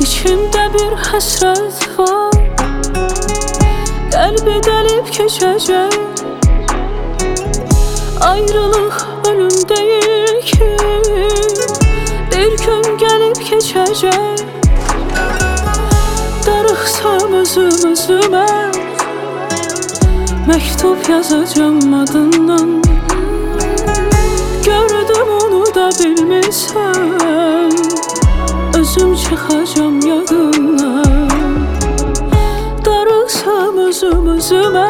İçimdə bir həsrət var, qəlbi dəlib keçəcək. Ayrılıq ölüm deyil ki, bir gün gəlib keçəcək. Darıxsam özüm özümə, məktub yazacağım adından. Gördüm onu da bilmirsən, özüm çıxacağım yadından. Darıxsam özüm özümə,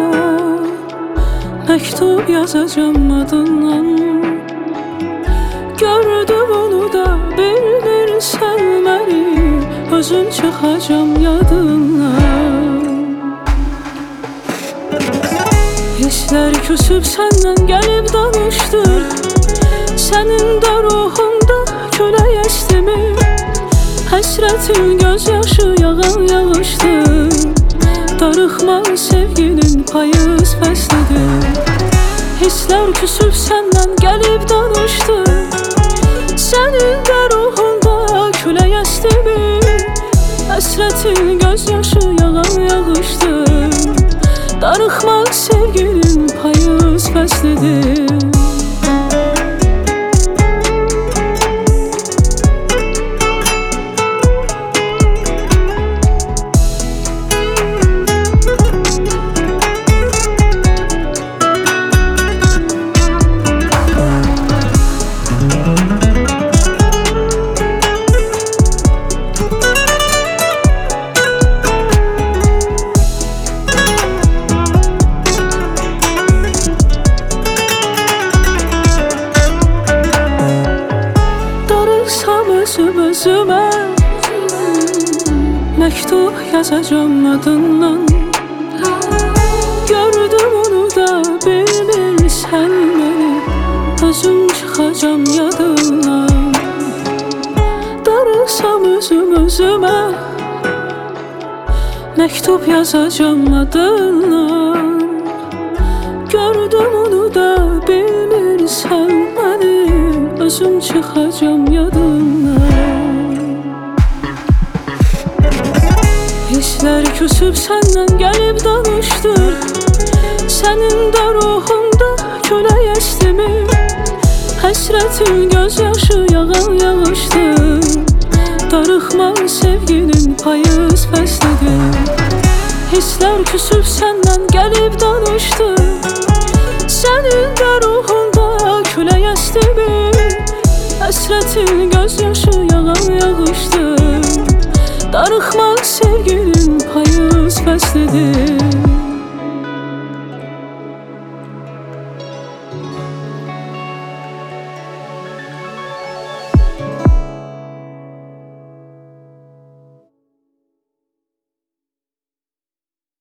məktub yazacağım adından. Gördüm onu da bilmirsən məni, özüm çıxacağım yadından. Hisslər küsüb səndən gəlib danışdır, sənin də ruhunda külək əsdimi? Həsrətin göz yaşı yağan yağışdır, darıxma sevginin payız fəslidir. Hisslər küsüb səndən gəlib danışdır, sənin də ruhunda külək əsdimi? Həsrətin göz yaşı yağan yağışdır, darıxma sevginin payız fəslidir. Özüm özümə, məktub yazacağım adından. Gördüm onu da bilmirsən məni, özüm çıxacağım yadından. Darıxsam özüm özümə, məktub yazacağım adından. Gördüm onu da bilmirsən məni, özüm çıxacağım yadından. Hisslər küsüb səndən gəlib danışdır, sənin də ruhunda külək əsdimi? Həsrətin göz yaşı yağan yağışdır, darıxma sevginin payız fəslidir. Hisslər küsüb səndən gəlib danışdır, sənin də ruhunda külək əsdimi? Həsrətin göz yaşı yağan yağışdır, darıxma sevginin payız fəslidir.